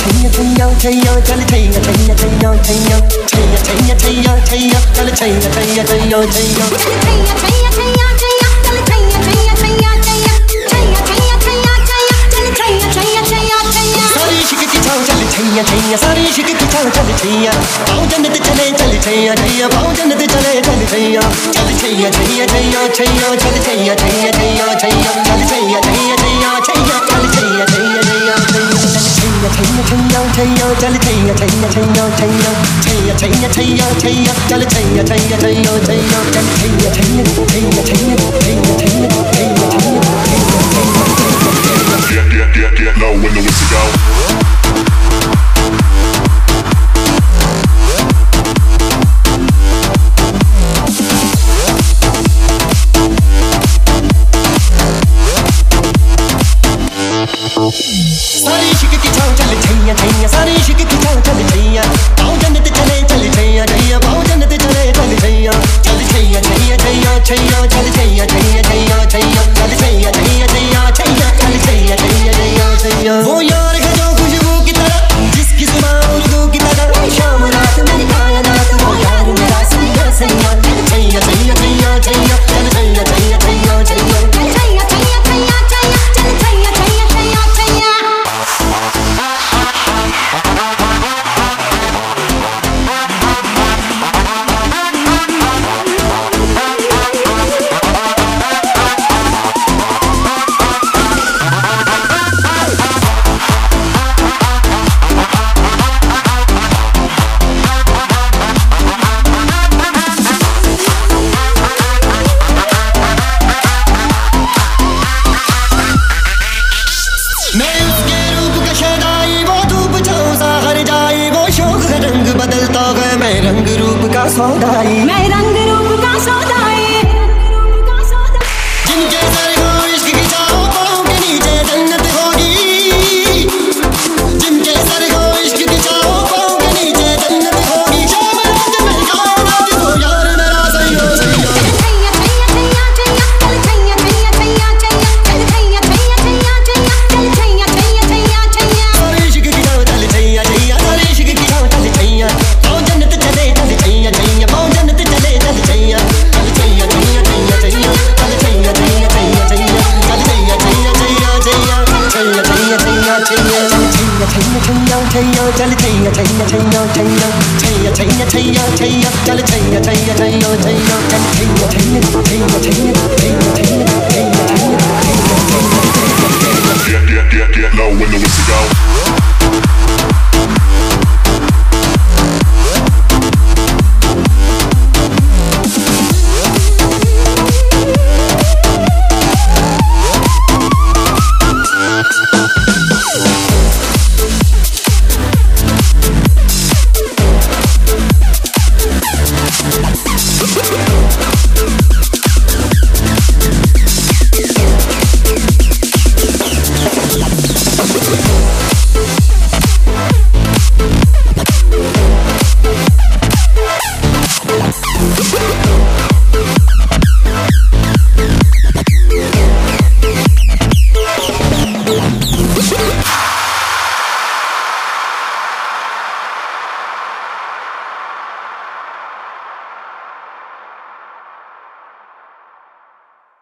सारी इश्क की छाव चल छैया पाँव जन्नत चले चल छैया छैया पाँव जन्नत चले चल छैया चल छैया छैया छैया छैया चल छैया छैया छैया छैया चल छैया छैया छैया छैया चल छैया छैया छैया छैया चल छैया छैया छैया छैया छैया छैया छैया छैया चल छैया छैया छैया छैया चल Chaiyya Chaiyya Chaiyya Chaiyya Get low when the whistle go. सारी इश्क की छाव चल छैया छैया सारी इश्क की छाव चल छैया पाँव जन्नत चले चल छैया छैया पाँव जन्नत चले चल छैया चल छैया छैया छैया छैया चल छैया छैया छैया छैया चल छैया छैया छैया छैया चल छैया छैया छैया छैया वो यार है जो खुशबू की तरह जिसकी जुबान उर्दू की तरह शाम रात मेरी कायनात वो यार मेरा सैया सैया चल छैया छैया छैया छैया चल छैया छैया छैया छैया चल छैया छैया छैया छैया चल छैया छैया छैया छैया रंग रूप का सौदाई मैं रंग रूप का सौदाई जिनके सर को इश्क की छाव पाँव के नीचे जन्नत होगी जिनके सर को इश्क की छाव पाँव के नीचे जन्नत होगी शाम रात में कायनात वो यार मेरा सैया सैया चल छैया छैया छैया छैया चल छैया छैया छैया छैया चल छैया छैया छैया छैया चल छैया छैया छैया छैया सारी इश्क की छाव चल छैया छैया सारी इश्क की छाव चल छैया पाँव जन्नत चले चल छैया छैया पाँव जन्नत चले चल छैया चल छैया छैया छैया छैया चल छैया छैया छैया छैया चल छैया छैया छैया छैया चल छैया छैया छैया छैया चल छैया छैया छैया छैया चल छैया छैया छैया छैया छैया छैया छैया छैया चल छैया छैया छैया छैया चल Chaiyya Chaiyya Chaiyya Chaiyya Get low when the whistle go.